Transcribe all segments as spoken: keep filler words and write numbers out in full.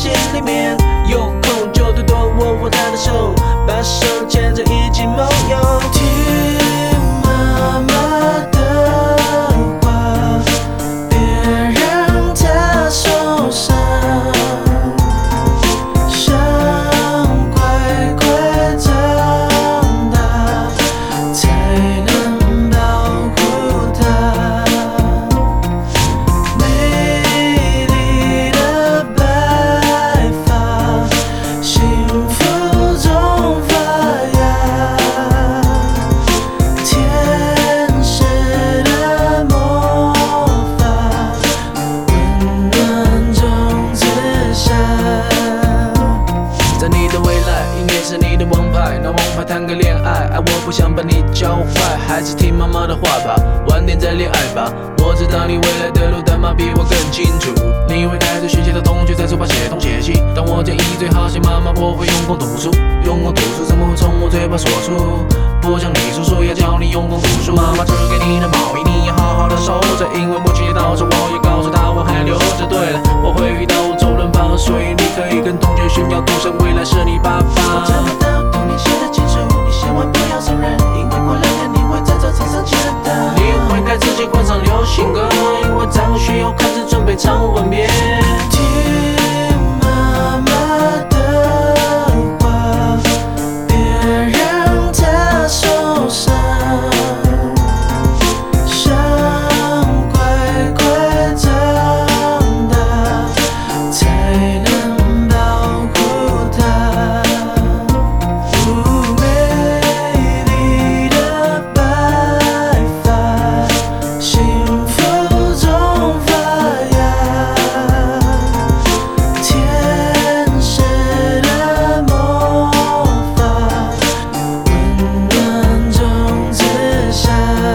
心里面。有空就多多握握她的手，把手牵着一起梦游。听妈妈的话，别让她受伤。想乖乖长大，才能保护她。美丽的白发，幸福中发芽。天使的魔法，温暖中自下。在你的未来，音乐是你的王牌，拿王牌谈个恋爱，爱我不想把你教坏，还是听妈妈的话吧，晚点再恋爱吧。我知道你未来的路，但妈比我更清楚。你会带着学习的同学在书包写东写西，但我建议最好写妈妈，我会用功读书，用功读书怎么会从我嘴巴说出？不像你叔叔要教你用功读书，妈妈织给你的毛衣你要好好的收着，因为母亲节到时我也告诉她我还留着。对了，我会遇到周润发，所以你可以跟同学炫耀，赌神未来是你爸爸。我找不到童年写的清楚，你千万不要承认，因为过两天你会在这场上见到。你会该自己换上流行歌，因为张学友开始准备唱吻别。听妈妈的话，别让她受伤。想乖乖长大，才能保护她。哦，美丽的白发，幸福中发芽。天使的魔法，温暖中自下。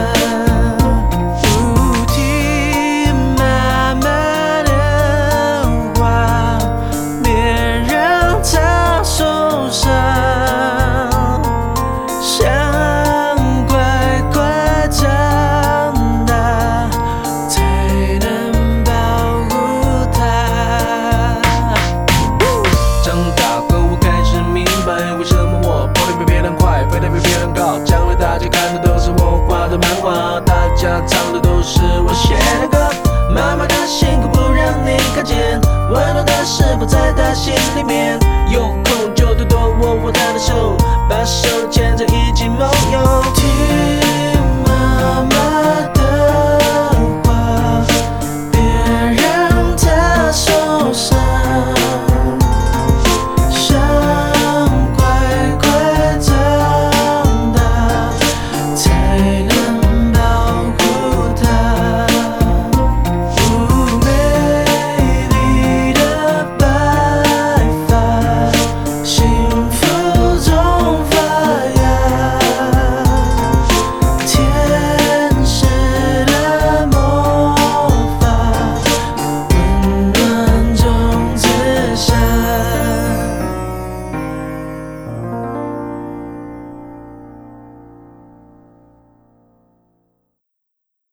哦，听妈妈的话，别让她受伤。想乖乖长大，才能保护她。长大后我开始明白，为什么我跑得比别人快，飞得比别人高。将来大家看的都是我画的漫画，大家唱的都是我写的歌。妈妈的辛苦不让你看见，温暖的是否在她心里面。有空就多多握握她的手，把手牵着一起梦游。